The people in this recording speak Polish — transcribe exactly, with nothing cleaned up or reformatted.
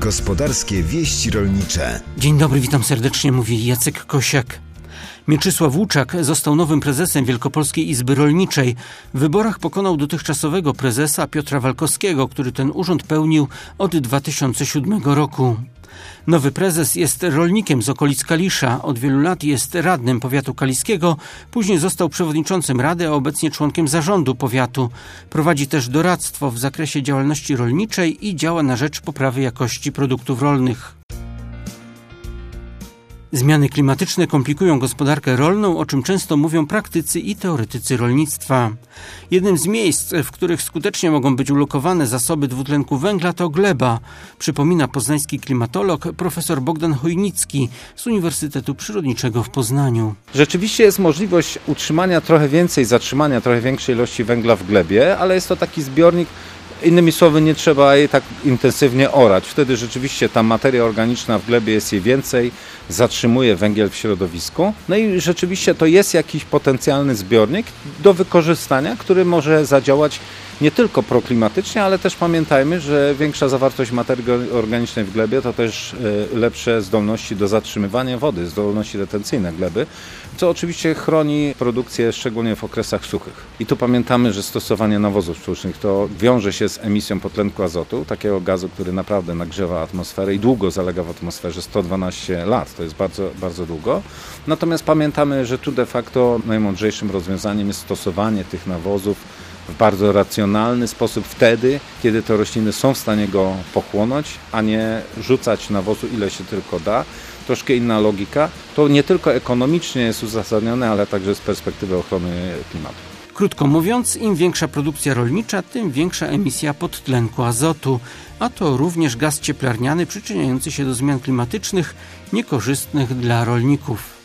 Gospodarskie wieści rolnicze. Dzień dobry, witam serdecznie, mówi Jacek Kosiak. Mieczysław Łuczak został nowym prezesem Wielkopolskiej Izby Rolniczej. W wyborach pokonał dotychczasowego prezesa Piotra Walkowskiego, który ten urząd pełnił od dwa tysiące siódmego roku. Nowy prezes jest rolnikiem z okolic Kalisza. Od wielu lat jest radnym powiatu kaliskiego. Później został przewodniczącym rady, a obecnie członkiem zarządu powiatu. Prowadzi też doradztwo w zakresie działalności rolniczej i działa na rzecz poprawy jakości produktów rolnych. Zmiany klimatyczne komplikują gospodarkę rolną, o czym często mówią praktycy i teoretycy rolnictwa. Jednym z miejsc, w których skutecznie mogą być ulokowane zasoby dwutlenku węgla, to gleba, przypomina poznański klimatolog profesor Bogdan Chojnicki z Uniwersytetu Przyrodniczego w Poznaniu. Rzeczywiście jest możliwość utrzymania trochę więcej, zatrzymania trochę większej ilości węgla w glebie, ale jest to taki zbiornik. Innymi słowy, nie trzeba jej tak intensywnie orać. Wtedy rzeczywiście ta materia organiczna w glebie jest jej więcej, zatrzymuje węgiel w środowisku. No i rzeczywiście to jest jakiś potencjalny zbiornik do wykorzystania, który może zadziałać nie tylko proklimatycznie, ale też pamiętajmy, że większa zawartość materii organicznej w glebie to też lepsze zdolności do zatrzymywania wody, zdolności retencyjne gleby, co oczywiście chroni produkcję szczególnie w okresach suchych. I tu pamiętamy, że stosowanie nawozów sztucznych to wiąże się z emisją potlenku azotu, takiego gazu, który naprawdę nagrzewa atmosferę i długo zalega w atmosferze, sto dwanaście lat, to jest bardzo, bardzo długo. Natomiast pamiętamy, że tu de facto najmądrzejszym rozwiązaniem jest stosowanie tych nawozów w bardzo racjonalny sposób wtedy, kiedy te rośliny są w stanie go pochłonąć, a nie rzucać nawozu ile się tylko da. Troszkę inna logika. To nie tylko ekonomicznie jest uzasadnione, ale także z perspektywy ochrony klimatu. Krótko mówiąc, im większa produkcja rolnicza, tym większa emisja podtlenku azotu, a to również gaz cieplarniany przyczyniający się do zmian klimatycznych niekorzystnych dla rolników.